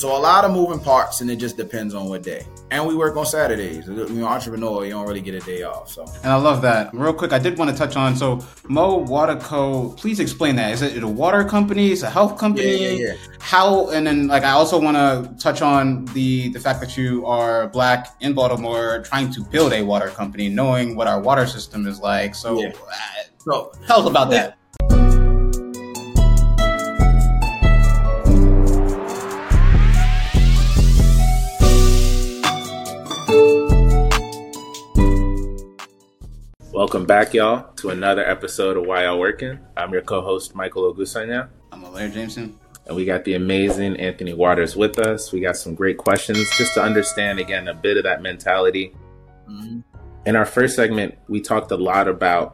So a lot of moving parts, and it just depends on what day. And we work on Saturdays. Entrepreneur, you don't really get a day off. So. And I love that. Real quick, I did want to touch on, so Mo Water Co., please explain that. Is it a water company? Is it a health company? Yeah. How, and then I also want to touch on the fact that you are Black in Baltimore trying to build a water company, knowing what our water system is like. So tell us about that. Welcome back, y'all, to another episode of Why Y'all Working. I'm your co-host, Michael Ogusanya. I'm Larry Jameson. And we got the amazing Anthony Waters with us. We got some great questions just to understand, again, a bit of that mentality. Mm-hmm. In our first segment, we talked a lot about,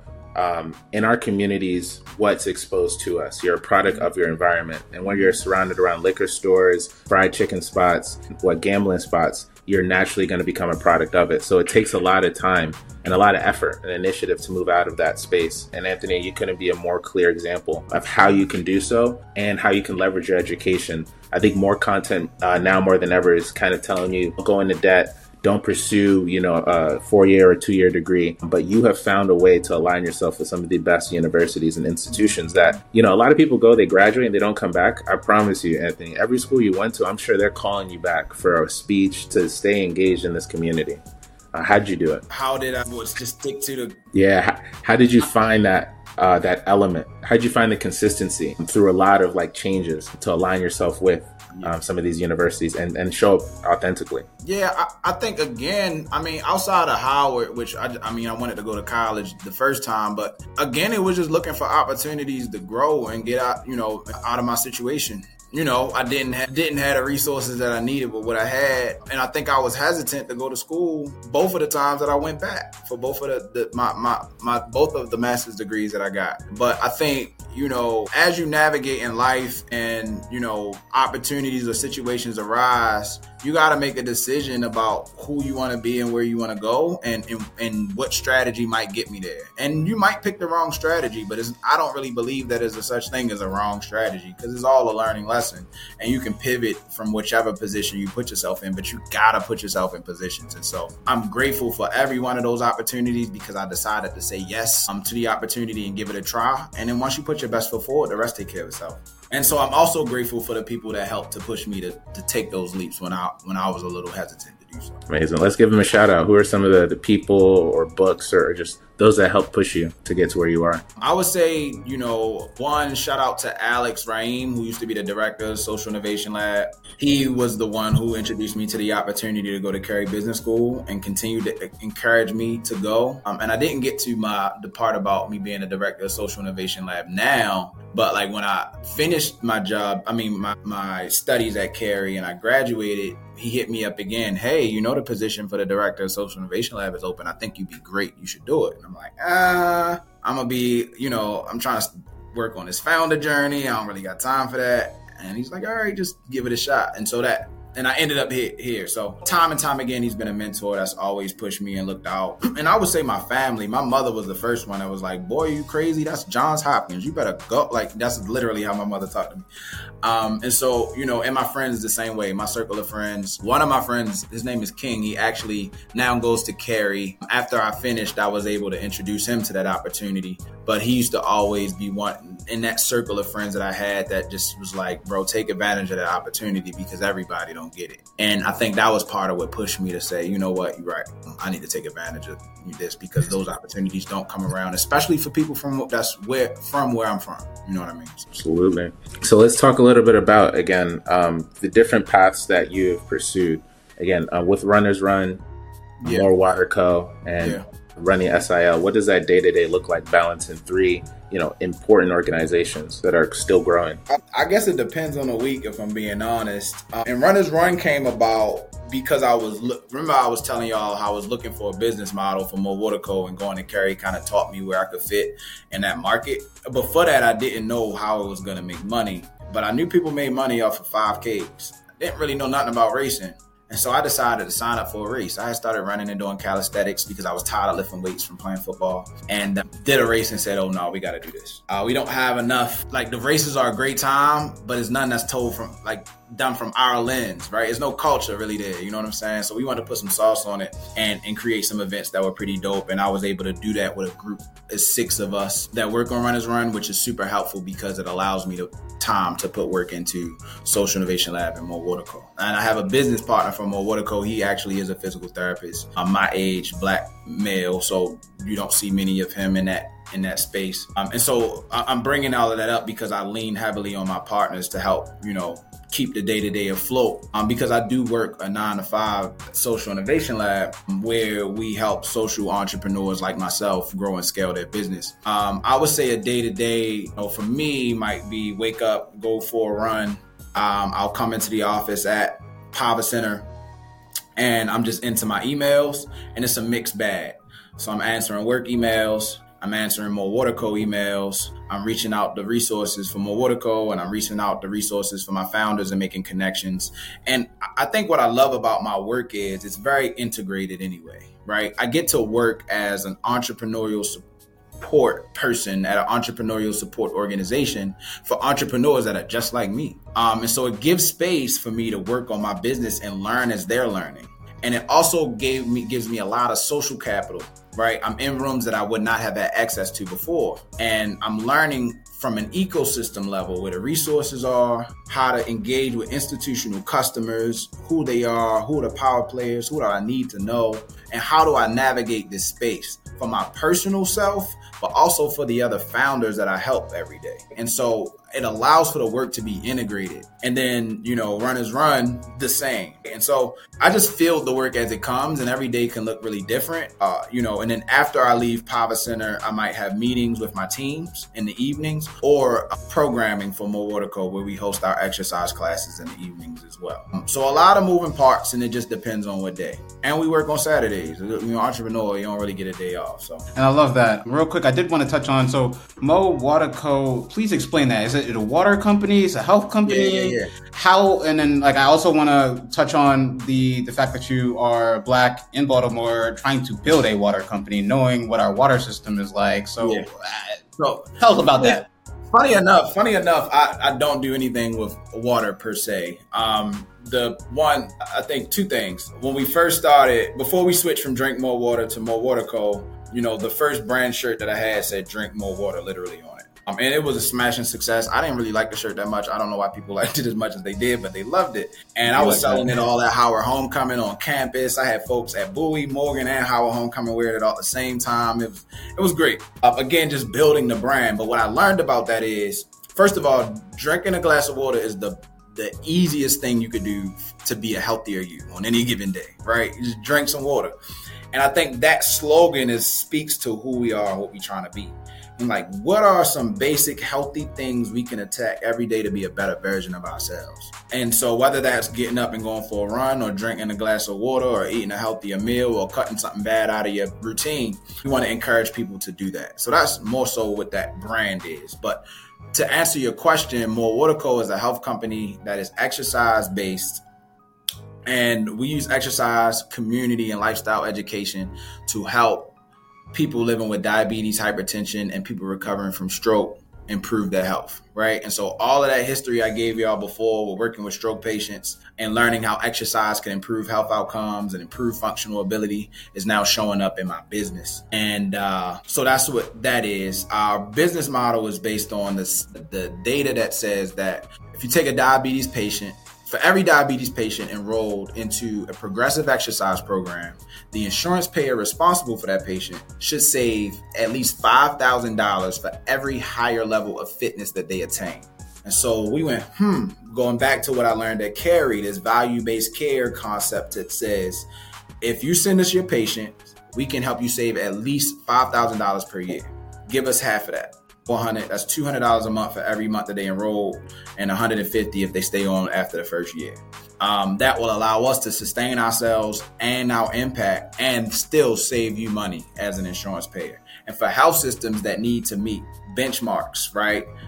in our communities, what's exposed to us. You're a product of your environment. And when you're surrounded around liquor stores, fried chicken spots, gambling spots, you're naturally going to become a product of it. So it takes a lot of time and a lot of effort and initiative to move out of that space. And Anthony, you couldn't be a more clear example of how you can do so and how you can leverage your education. I think more content now more than ever is kind of telling you, go into debt, don't pursue, a 4-year or 2-year degree, but you have found a way to align yourself with some of the best universities and institutions that, a lot of people go, they graduate and they don't come back. I promise you, Anthony, every school you went to, I'm sure they're calling you back for a speech to stay engaged in this community. How'd you do it? How did I just stick to the... Yeah. How did you find that element? How'd you find the consistency through a lot of changes to align yourself with some of these universities and show up authentically? Yeah, I think, again, outside of Howard, which I wanted to go to college the first time, but again, it was just looking for opportunities to grow and get out, out of my situation. I didn't have the resources that I needed, but what I had, and I think I was hesitant to go to school both of the times that I went back for both of my both of the master's degrees that I got. But I think, as you navigate in life and, opportunities or situations arise, you got to make a decision about who you want to be and where you want to go and what strategy might get me there. And you might pick the wrong strategy, but I don't really believe that there's a such thing as a wrong strategy, because it's all a learning lesson and you can pivot from whichever position you put yourself in, but you got to put yourself in positions. And so I'm grateful for every one of those opportunities because I decided to say yes to the opportunity and give it a try. And then once you put your best foot forward, the rest take care of itself. And so I'm also grateful for the people that helped to push me to take those leaps when I was a little hesitant to do so. Amazing. Let's give them a shout out. Who are some of the people or books or just those that help push you to get to where you are? I would say, one, shout out to Alex Raim, who used to be the director of Social Innovation Lab. He was the one who introduced me to the opportunity to go to Carey Business School and continued to encourage me to go. And I didn't get to the part about me being a director of Social Innovation Lab now, but when I finished my job, my studies at Carey and I graduated, he hit me up again. Hey, the position for the director of Social Innovation Lab is open. I think you'd be great. You should do it. And I'm like, I'm going to be, I'm trying to work on this founder journey. I don't really got time for that. And he's like, all right, just give it a shot. And I ended up here. So time and time again, he's been a mentor that's always pushed me and looked out. And I would say my family, my mother was the first one that was like, boy, you crazy? That's Johns Hopkins. You better go. That's literally how my mother talked to me. And so, and my friends the same way. My circle of friends, one of my friends, his name is King. He actually now goes to Carey. After I finished, I was able to introduce him to that opportunity. But he used to always be one in that circle of friends that I had that just was like, bro, take advantage of that opportunity because everybody don't get it. And I think that was part of what pushed me to say, you know what, you're right. I need to take advantage of this because those opportunities don't come around, especially for people from where I'm from. You know what I mean? Absolutely. So let's talk a little bit about, again, the different paths that you have pursued. Again, with Runners Run, More Water Co., and running SIL. What does that day-to-day look like balancing 3 important organizations that are still growing? I guess it depends on the week, if I'm being honest. And Runners Run came about because I was telling y'all how I was looking for a business model for Mo Water Co., and going to Carey kind of taught me where I could fit in that market. Before that, I didn't know how it was going to make money, but I knew people made money off of 5Ks. I didn't really know nothing about racing. And so I decided to sign up for a race. I started running and doing calisthenics because I was tired of lifting weights from playing football, and did a race and said, oh no, we got to do this. We don't have enough. The races are a great time, but it's nothing that's told from done from our lens, right? There's no culture really there, you know what I'm saying? So we wanted to put some sauce on it and create some events that were pretty dope. And I was able to do that with a group of 6 of us that work on Runners Run, which is super helpful because it allows me the time to put work into Social Innovation Lab and More Water Co. And I have a business partner from More Water Co. He actually is a physical therapist. I'm my age, black male, so you don't see many of him in that space. And so I'm bringing all of that up because I lean heavily on my partners to help, keep the day-to-day afloat. Because I do work a 9-to-5 Social Innovation Lab where we help social entrepreneurs like myself grow and scale their business. I would say a day-to-day, for me, might be wake up, go for a run. I'll come into the office at Pava Center and I'm just into my emails, and it's a mixed bag. So I'm answering work emails, I'm answering More Water Co. emails, I'm reaching out the resources for More Water Co. and I'm reaching out the resources for my founders and making connections. And I think what I love about my work is it's very integrated anyway, right? I get to work as an entrepreneurial support person at an entrepreneurial support organization for entrepreneurs that are just like me. And so it gives space for me to work on my business and learn as they're learning. And it also gives me a lot of social capital, right? I'm in rooms that I would not have had access to before. And I'm learning from an ecosystem level where the resources are, how to engage with institutional customers, who they are, who are the power players, who do I need to know, and how do I navigate this space for my personal self, but also for the other founders that I help every day. And so it allows for the work to be integrated. And then, Runners Run the same. And so I just feel the work as it comes, and every day can look really different. And then after I leave Pava Center, I might have meetings with my teams in the evenings or programming for More Water Co. where we host our exercise classes in the evenings as well. So a lot of moving parts, and it just depends on what day. And we work on Saturdays. Entrepreneur, you don't really get a day off. So. And I love that. Real quick, I did want to touch on, so More Water Co., please explain that. Is it a water company? Is it a health company? Yeah. How, and then I also want to touch on the fact that you are Black in Baltimore trying to build a water company, knowing what our water system is like. So tell us about that. Funny enough, I don't do anything with water per se. I think 2 things. When we first started, before we switched from Drink More Water to More Water Co., the first brand shirt that I had said Drink More Water literally on it. And it was a smashing success. I didn't really like the shirt that much. I don't know why people liked it as much as they did, but they loved it. And I was selling it all at Howard Homecoming on campus. I had folks at Bowie, Morgan, and Howard Homecoming wearing it all at the same time. It was great. Again, just building the brand. But what I learned about that is, first of all, drinking a glass of water is the easiest thing you could do to be a healthier you on any given day, right? You just drink some water. And I think that slogan speaks to who we are and what we're trying to be. And what are some basic healthy things we can attack every day to be a better version of ourselves? And so whether that's getting up and going for a run or drinking a glass of water or eating a healthier meal or cutting something bad out of your routine, we want to encourage people to do that. So that's more so what that brand is. But to answer your question, More Water Co. is a health company that is exercise-based. And we use exercise, community, and lifestyle education to help people living with diabetes, hypertension, and people recovering from stroke improve their health, right? And so all of that history I gave y'all before, we're working with stroke patients and learning how exercise can improve health outcomes and improve functional ability is now showing up in my business. And so that's what that is. Our business model is based on the data that says that if you take a diabetes patient, for every diabetes patient enrolled into a progressive exercise program, the insurance payer responsible for that patient should save at least $5,000 for every higher level of fitness that they attain. And so we went, going back to what I learned at Carey, this value-based care concept that says, if you send us your patient, we can help you save at least $5,000 per year. Give us half of that. That's $200 a month for every month that they enroll, and $150 if they stay on after the first year. That will allow us to sustain ourselves and our impact and still save you money as an insurance payer. And for health systems that need to meet benchmarks, right?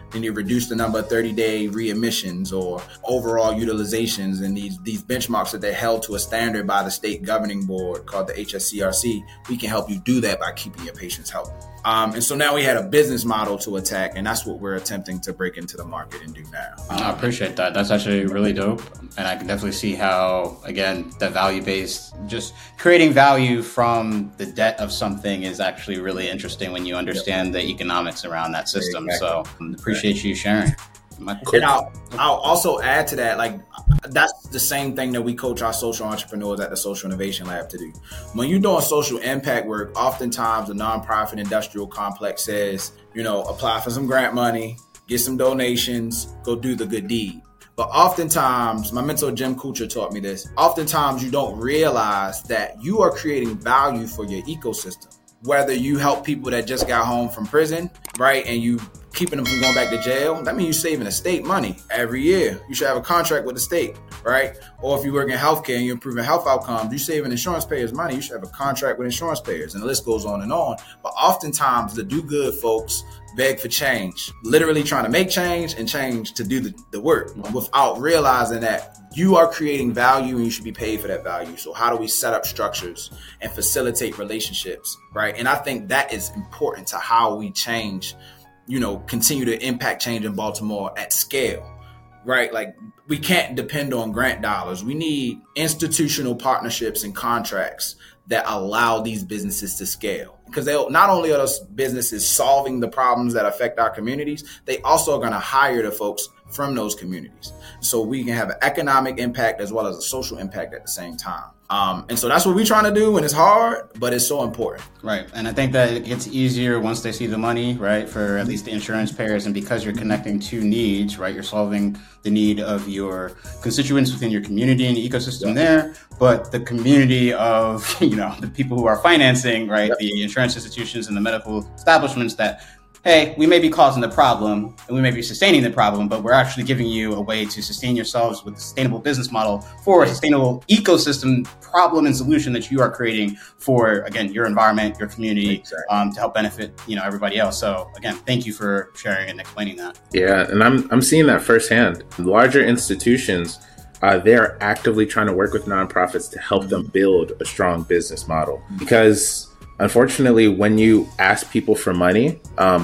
then you reduce the number of 30-day readmissions or overall utilizations, and these benchmarks that they're held to a standard by the state governing board called the HSCRC. We can help you do that by keeping your patients healthy. And so now we had a business model to attack, and that's what we're attempting to break into the market and do now. I appreciate that. That's actually really dope. And I can definitely see how, again, that value-based, just creating value from the debt of something is actually really interesting when you understand the economics around that system. Exactly. So appreciate you sharing. And I'll also add to that, like, that's the same thing that we coach our social entrepreneurs at the Social Innovation Lab to do. When you're doing social impact work, oftentimes the nonprofit industrial complex says, apply for some grant money, get some donations, go do the good deed. But oftentimes, my mentor Jim Kuchar taught me this, oftentimes you don't realize that you are creating value for your ecosystem. Whether you help people that just got home from prison, right, and you keeping them from going back to jail, that means you're saving the state money every year. You should have a contract with the state, right? Or if you work in healthcare and you're improving health outcomes, you're saving insurance payers money, you should have a contract with insurance payers, and the list goes on and on. But oftentimes the do-good folks beg for change, literally trying to make change and change to do the work without realizing that you are creating value and you should be paid for that value. So how do we set up structures and facilitate relationships, right? And I think that is important to how we change, continue to impact change in Baltimore at scale, right? Like, we can't depend on grant dollars. We need institutional partnerships and contracts that allow these businesses to scale. Because not only are those businesses solving the problems that affect our communities, they also are going to hire the folks from those communities. So we can have an economic impact as well as a social impact at the same time. And so that's what we're trying to do, and it's hard, but it's so important. Right. And I think that it gets easier once they see the money, right, for at least the insurance payers. And because you're connecting two needs, right, you're solving the need of your constituents within your community and the ecosystem there, but the community of, the people who are financing, right, the insurance institutions and the medical establishments that, hey, we may be causing the problem and we may be sustaining the problem, but we're actually giving you a way to sustain yourselves with a sustainable business model for a sustainable ecosystem problem and solution that you are creating for, again, your environment, your community, to help benefit, everybody else. So again, thank you for sharing and explaining that. Yeah, and I'm seeing that firsthand. Larger institutions, they're actively trying to work with nonprofits to help them build a strong business model, because unfortunately, when you ask people for money,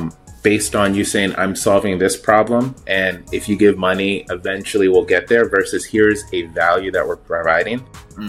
based on you saying, I'm solving this problem, and if you give money, eventually we'll get there, versus here's a value that we're providing,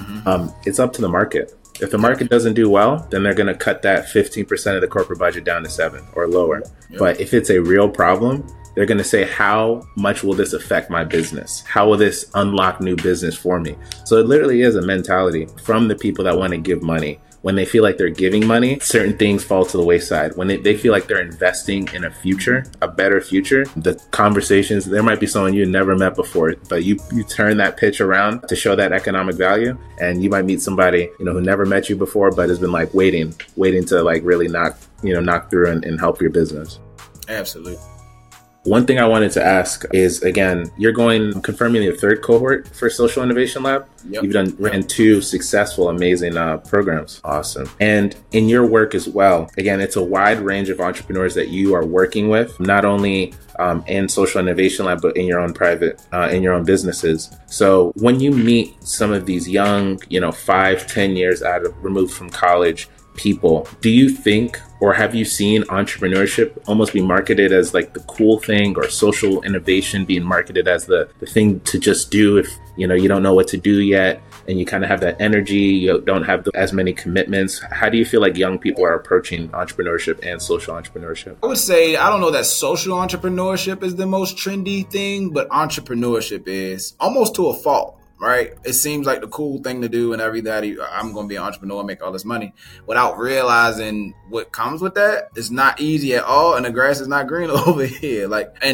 it's up to the market. If the market doesn't do well, then they're going to cut that 15% of the corporate budget down to 7 or lower. But if it's a real problem, they're going to say, how much will this affect my business? How will this unlock new business for me? So it literally is a mentality from the people that want to give money. When they feel like they're giving money, certain things fall to the wayside. When they feel like they're investing in a future, a better future, the conversations, there might be someone you never met before, but you turn that pitch around to show that economic value, and you might meet somebody, who never met you before, but has been like waiting to like really knock through and help your business. Absolutely. One thing I wanted to ask is, again, you're confirming the 3rd cohort for Social Innovation Lab. Yep. You've ran 2 successful, amazing programs. Awesome. And in your work as well, again, it's a wide range of entrepreneurs that you are working with, not only in Social Innovation Lab, but in your own in your own businesses. So when you meet some of these young, 5-10 years removed from college people, do you think, or have you seen entrepreneurship almost be marketed as like the cool thing, or social innovation being marketed as the thing to just do if you don't know what to do yet, and you kind of have that energy, you don't have as many commitments? How do you feel like young people are approaching entrepreneurship and social entrepreneurship? I would say, I don't know that social entrepreneurship is the most trendy thing, but entrepreneurship is, almost to a fault. Right? It seems like the cool thing to do, and everybody, I'm going to be an entrepreneur and make all this money, without realizing what comes with that. It's not easy at all, and the grass is not green over here.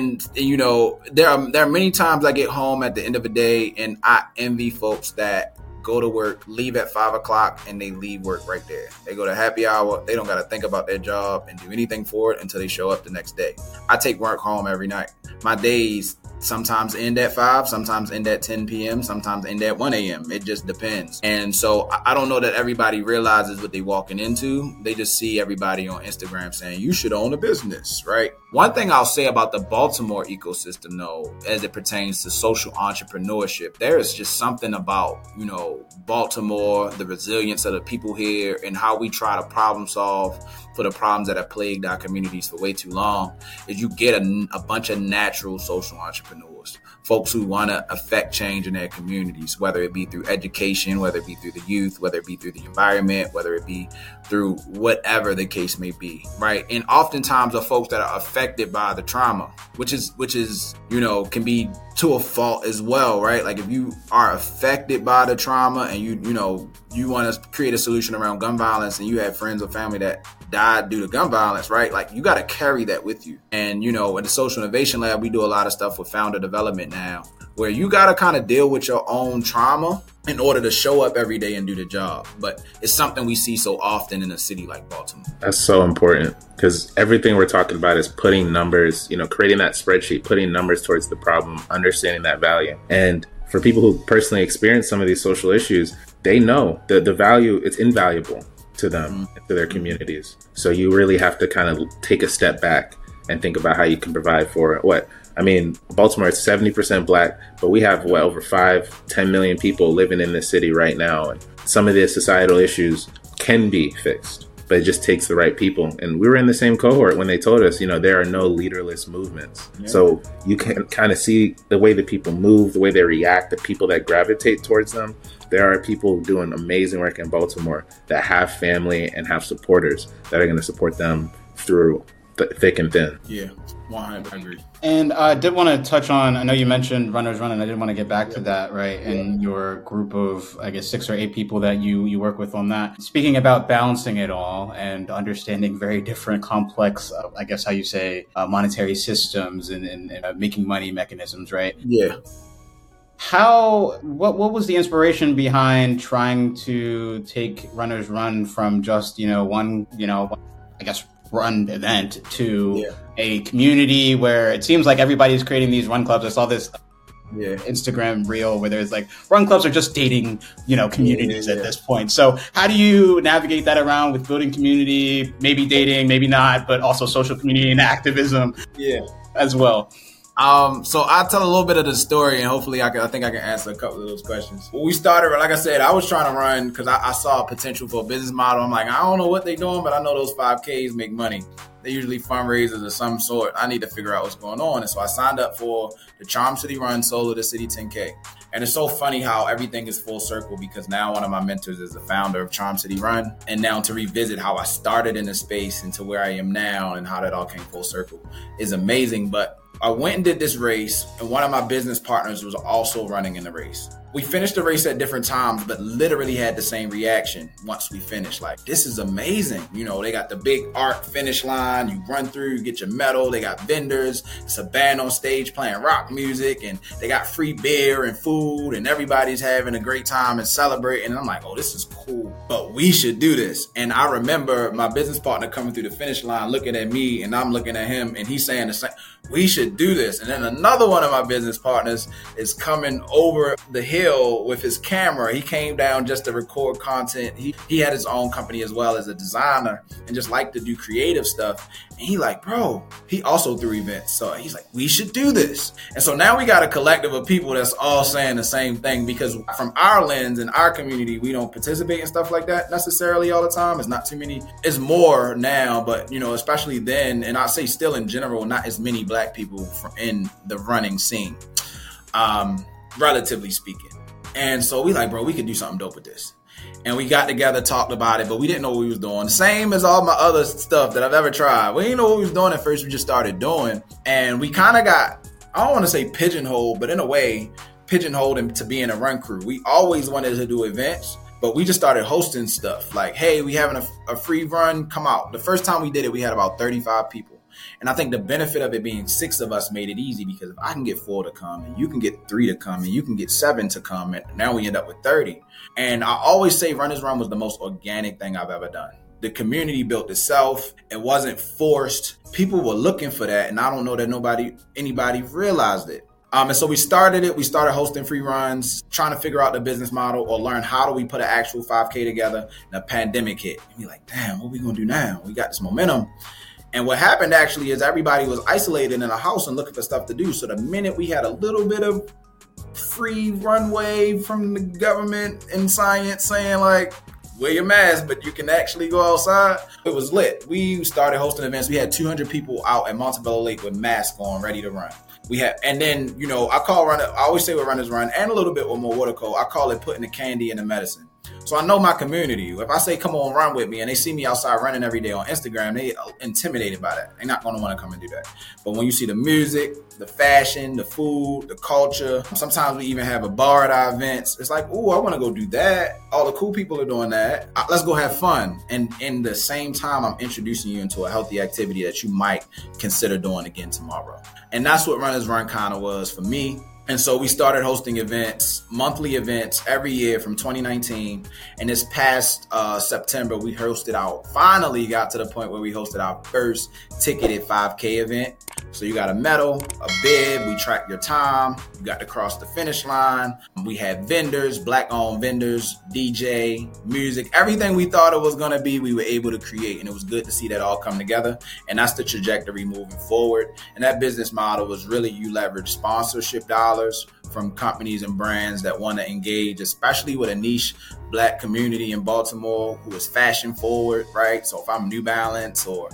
There are many times I get home at the end of the day and I envy folks that go to work, leave at 5 o'clock, and they leave work right there. They go to happy hour. They don't got to think about their job and do anything for it until they show up the next day. I take work home every night. My days sometimes end at 5, sometimes end at 10 p.m., sometimes end at 1 a.m. It just depends. And so I don't know that everybody realizes what they're walking into. They just see everybody on Instagram saying, you should own a business, right? One thing I'll say about the Baltimore ecosystem, though, as it pertains to social entrepreneurship, there is just something about, Baltimore, the resilience of the people here, and how we try to problem solve for the problems that have plagued our communities for way too long, is you get a bunch of natural social entrepreneurs, folks who want to affect change in their communities, whether it be through education, whether it be through the youth, whether it be through the environment, whether it be through whatever the case may be, right? And oftentimes are folks that are affected by the trauma, which is can be to a fault as well, right? Like if you are affected by the trauma and you want to create a solution around gun violence and you have friends or family that died due to gun violence, right? Like you got to carry that with you. And, in the Social Innovation Lab, we do a lot of stuff with founder development now, where you got to kind of deal with your own trauma in order to show up every day and do the job. But it's something we see so often in a city like Baltimore. That's so important, because everything we're talking about is putting numbers, creating that spreadsheet, putting numbers towards the problem, understanding that value. And for people who personally experience some of these social issues, they know that the value, it's invaluable to them, to their communities. So you really have to kind of take a step back and think about how you can provide for it. Baltimore is 70% Black, but we have over 5-10 million people living in this city right now. And some of the societal issues can be fixed, but it just takes the right people. And we were in the same cohort when they told us, there are no leaderless movements. Yeah. So you can kind of see the way that people move, the way they react, the people that gravitate towards them. There are people doing amazing work in Baltimore that have family and have supporters that are going to support them through thick and thin. Yeah, 100%. I agree. And I did want to touch on, I know you mentioned Runners Run, and I did want to get back to that, right? And your group of, 6 or 8 people that you work with on that. Speaking about balancing it all and understanding very different, complex, how you say, monetary systems and making money mechanisms, right? Yeah. What was the inspiration behind trying to take Runners Run from just, one, run event to a community where it seems like everybody's creating these run clubs? I saw this Instagram reel where there's like run clubs are just dating, communities at this point. So how do you navigate that around with building community, maybe dating, maybe not, but also social community and activism as well? So I'll tell a little bit of the story, and hopefully I think I can answer a couple of those questions. When we started, like I said, I was trying to run because I saw a potential for a business model. I'm like, I don't know what they're doing, but I know those 5Ks make money. They're usually fundraisers of some sort. I need to figure out what's going on. And so I signed up for the Charm City Run, Soul of the City 10K. And it's so funny how everything is full circle, because now one of my mentors is the founder of Charm City Run. And now to revisit how I started in the space and to where I am now and how that all came full circle is amazing. But I went and did this race, and one of my business partners was also running in the race. We finished the race at different times, but literally had the same reaction once we finished. Like, this is amazing. They got the big arc finish line. You run through, you get your medal. They got vendors. It's a band on stage playing rock music, and they got free beer and food, and everybody's having a great time and celebrating. And I'm like, oh, this is cool, but we should do this. And I remember my business partner coming through the finish line, looking at me, and I'm looking at him, and he's saying the same. We should do this. And then another one of my business partners is coming over the hill with his camera. He came down just to record content. He had his own company as well as a designer and just liked to do creative stuff. And he like, bro, he also threw events. So he's like, we should do this. And so now we got a collective of people that's all saying the same thing, because from our lens in our community, we don't participate in stuff like that necessarily all the time. It's not too many. It's more now, but especially then, and I'd say still in general, not as many Black people in the running scene, relatively speaking. And so we like, bro, we could do something dope with this. And we got together, talked about it, but we didn't know what we was doing. Same as all my other stuff that I've ever tried. We didn't know what we was doing at first. We just started doing. And we kind of got, I don't want to say pigeonholed, but in a way, pigeonholed into being a run crew. We always wanted to do events, but we just started hosting stuff. Like, hey, we having a free run, come out. The first time we did it, we had about 35 people. And I think the benefit of it being 6 of us made it easy, because if I can get 4 to come and you can get 3 to come and you can get 7 to come, and now we end up with 30. And I always say Runners Run was the most organic thing I've ever done. The community built itself. It wasn't forced. People were looking for that. And I don't know that anybody realized it. And so we started hosting free runs, trying to figure out the business model or learn how do we put an actual 5K together. And the pandemic hit. And you're like, damn, what are we going to do now? We got this momentum. And what happened actually is everybody was isolated in a house and looking for stuff to do. So the minute we had a little bit of free runway from the government and science saying like, wear your mask, but you can actually go outside, it was lit. We started hosting events. We had 200 people out at Montebello Lake with masks on, ready to run. And then, I always say with Runners Run and a little bit with More Water Co. I call it putting the candy in the medicine. So I know my community. If I say, come on, run with me, and they see me outside running every day on Instagram, they are intimidated by that. They're not going to want to come and do that. But when you see the music, the fashion, the food, the culture, sometimes we even have a bar at our events. It's like, oh, I want to go do that. All the cool people are doing that. Let's go have fun. And in the same time, I'm introducing you into a healthy activity that you might consider doing again tomorrow. And that's what Runners Run kind of was for me. And so we started hosting events, monthly events every year from 2019. And this past September, we finally got to the point where we hosted our first ticketed 5K event. So you got a medal, a bib, we track your time, you got to cross the finish line. We had vendors, Black-owned vendors, DJ, music, everything we thought it was going to be, we were able to create. And it was good to see that all come together. And that's the trajectory moving forward. And that business model was really you leverage sponsorship dollars from companies and brands that want to engage, especially with a niche Black community in Baltimore who is fashion forward, right? So if I'm New Balance or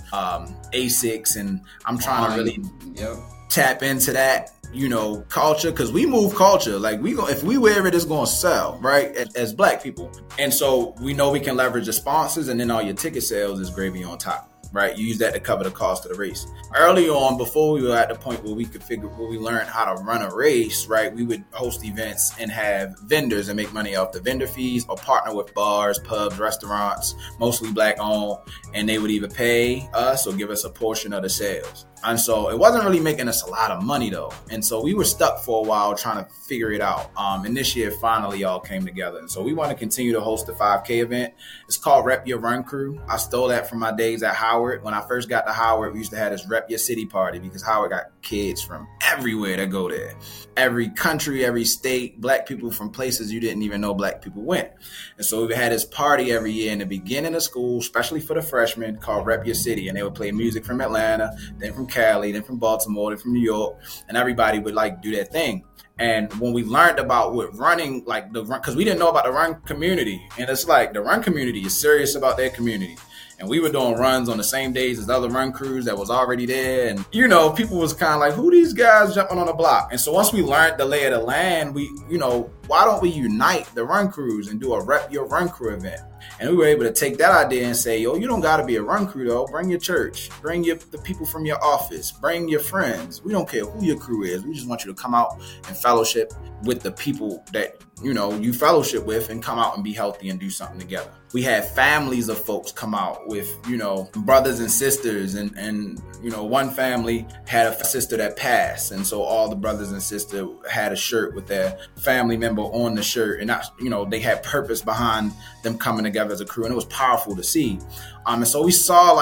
Asics and I'm trying to really tap into that, culture, because we move culture. Like if we wear it, it's going to sell, right? As Black people. And so we know we can leverage the sponsors, and then all your ticket sales is gravy on top. Right, you use that to cover the cost of the race. Early on, before we were at the point where we learned how to run a race, right, we would host events and have vendors and make money off the vendor fees, or partner with bars, pubs, restaurants, mostly Black owned, and they would either pay us or give us a portion of the sales. And so it wasn't really making us a lot of money though. And so we were stuck for a while trying to figure it out. And this year finally all came together. And so we want to continue to host the 5K event. It's called Rep Your Run Crew. I stole that from my days at Howard. When I first got to Howard, we used to have this Rep Your City party because Howard got kids from everywhere that go there. Every country, every state, Black people from places you didn't even know Black people went. And so we had this party every year in the beginning of school, especially for the freshmen, called Rep Your City. And they would play music from Atlanta, then from Cali, then from Baltimore, then from New York, and everybody would do their thing. And when we learned about what running, because we didn't know about the run community, and it's like the run community is serious about their community. And we were doing runs on the same days as other run crews that was already there. And, people was kind of like, who these guys jumping on the block? And so once we learned the lay of the land, why don't we unite the run crews and do a Rep Your Run Crew event? And we were able to take that idea and say, you don't got to be a run crew, though. Bring your church. Bring the people from your office. Bring your friends. We don't care who your crew is. We just want you to come out and fellowship with the people that, you fellowship with, and come out and be healthy and do something together. We had families of folks come out with, brothers and sisters. And one family had a sister that passed. And so all the brothers and sisters had a shirt with their family member on the shirt. And, they had purpose behind them coming together as a crew. And it was powerful to see. And so we saw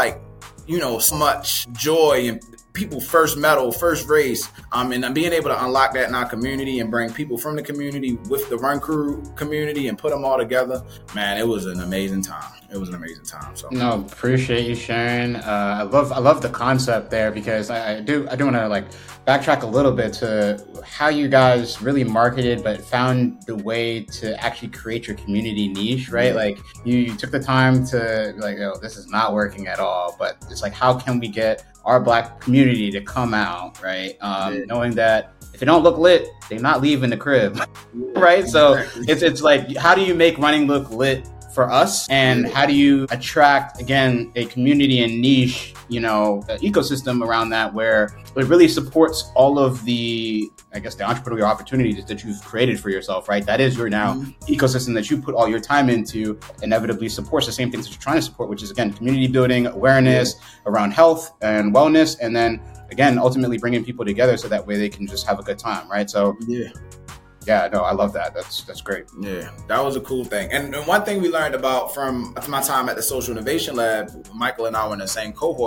so much joy in people first medal, first race, and being able to unlock that in our community and bring people from the community with the run crew community and put them all together. Man, it was an amazing time. So no, appreciate you sharing. I love the concept there, because I do want to backtrack a little bit to how you guys really marketed but found the way to actually create your community niche, right? Like you took the time to this is not working at all, but it's how can we get our Black community to come out, right? Knowing that if they don't look lit, they're not leaving the crib, right? So it's how do you make running look lit for us, and how do you attract, again, a community and niche, ecosystem around that where it really supports all of the entrepreneurial opportunities that you've created for yourself, right? That is your now ecosystem that you put all your time into, inevitably supports the same things that you're trying to support, which is, again, community building, awareness around health and wellness, and then, again, ultimately bringing people together so that way they can just have a good time, right? So yeah, no, I love that. That's great. Yeah, that was a cool thing. And one thing we learned about from my time at the Social Innovation Lab, Michael and I were in the same cohort,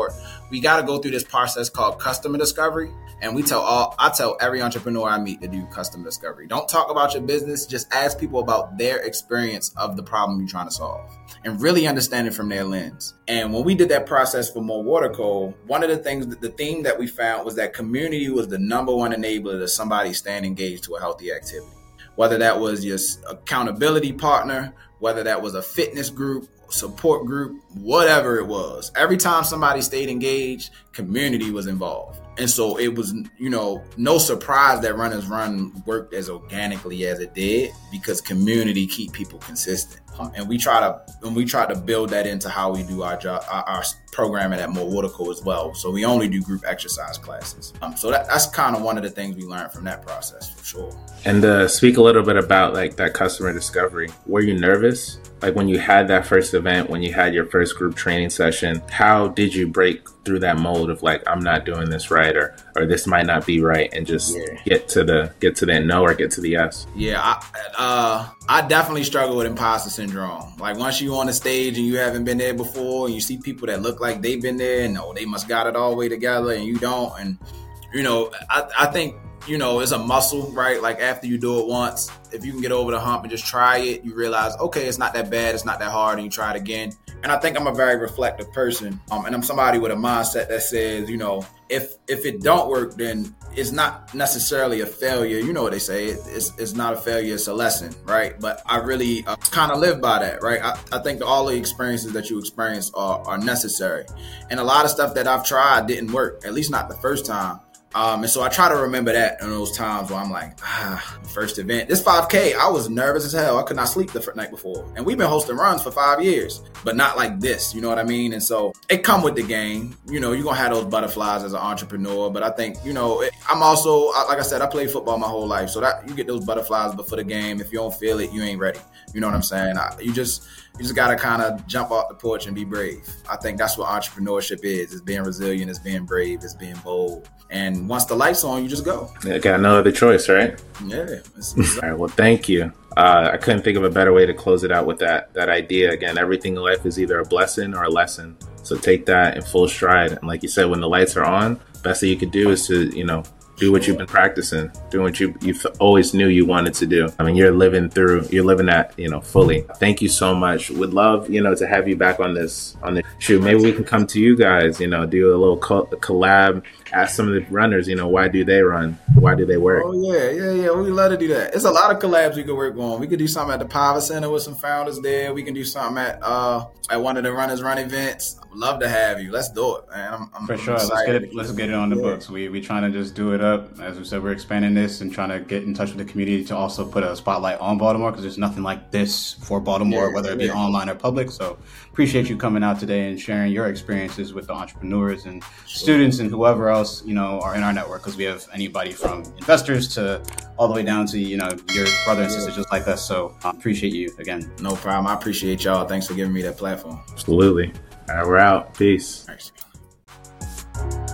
we got to go through this process called customer discovery. And I tell every entrepreneur I meet to do customer discovery. Don't talk about your business. Just ask people about their experience of the problem you're trying to solve and really understand it from their lens. And when we did that process for More Water Co., one of the things, the theme that we found was that community was the number one enabler to somebody staying engaged to a healthy activity. Whether that was your accountability partner, whether that was a fitness group, support group, whatever it was. Every time somebody stayed engaged, community was involved. And so it was, no surprise that Runners Run worked as organically as it did, because community keep people consistent. And we try to build that into how we do our job, our programming at More Water Co. as well. So we only do group exercise classes. So that's kind of one of the things we learned from that process, for sure. And speak a little bit about like that customer discovery. Were you nervous? Like when you had that first event, when you had your first group training session, how did you break through that mold of like, I'm not doing this right, or this might not be right, and just get to that no or get to the yes? Yeah, I definitely struggle with imposter syndrome. Like once you're on the stage and you haven't been there before, and you see people that look like they've been there and they must got it all the way together, and you don't. And I think it's a muscle, right? Like after you do it once, if you can get over the hump and just try it, you realize, okay, it's not that bad, it's not that hard, and you try it again. And I think I'm a very reflective person, and I'm somebody with a mindset that says, if it don't work, then it's not necessarily a failure. You know what they say, it's not a failure, it's a lesson, right? But I really kind of live by that, right? I think all the experiences that you experience are necessary. And a lot of stuff that I've tried didn't work, at least not the first time. And so I try to remember that in those times where I'm like, first event, this 5K, I was nervous as hell. I could not sleep the night before. And we've been hosting runs for 5 years, but not like this, you know what I mean? And so it come with the game. You're going to have those butterflies as an entrepreneur. But I think, I'm also, like I said, I played football my whole life. So that you get those butterflies before the game. If you don't feel it, you ain't ready. You know what I'm saying? You just got to kind of jump off the porch and be brave. I think that's what entrepreneurship is. It's being resilient, it's being brave, it's being bold. And once the light's on, you just go. Yeah, got no other choice, right? Yeah. All right, well, thank you. I couldn't think of a better way to close it out with that idea. Again, everything in life is either a blessing or a lesson. So take that in full stride. And like you said, when the lights are on, best thing you could do is to, do what you've been practicing, do what you've always knew you wanted to do. I mean, you're living that, fully. Thank you so much. Would love, to have you back on this shoot. Maybe we can come to you guys, do a little collab, ask some of the runners, why do they run? Why do they work? Oh, yeah. We'd love to do that. It's a lot of collabs we could work on. We could do something at the Power Center with some founders there. We can do something at one of the Runners Run events. I would love to have you. Let's do it, man. I'm for sure. Let's get it on the books. We trying to just do it up. As we said, we're expanding this and trying to get in touch with the community to also put a spotlight on Baltimore, because there's nothing like this for Baltimore, whether it be online or public. So appreciate you coming out today and sharing your experiences with the entrepreneurs and students and whoever else, are in our network, because we have anybody from investors to all the way down to, your brother and sister just like us. So appreciate you again. No problem. I appreciate y'all. Thanks for giving me that platform. Absolutely. All right, we're out. Peace. Thanks.